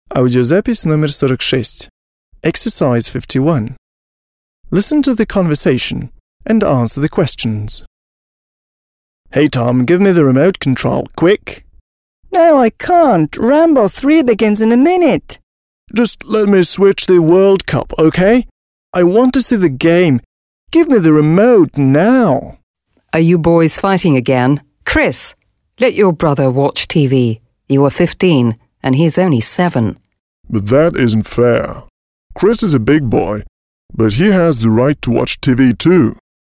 Аудиозапись номер 46. Exercise 51. Listen to the conversation and answer the questions. Hey Tom, give me the remote control, quick. No, I can't. Rambo 3 begins in a minute. Just let me switch the World Cup, okay? I want to see the game. Give me the remote now. Are you boys fighting again? Chris, let your brother watch TV. You are 15 and he's only 7. But that isn't fair. Chris is a big boy, but he has the right to watch TV too.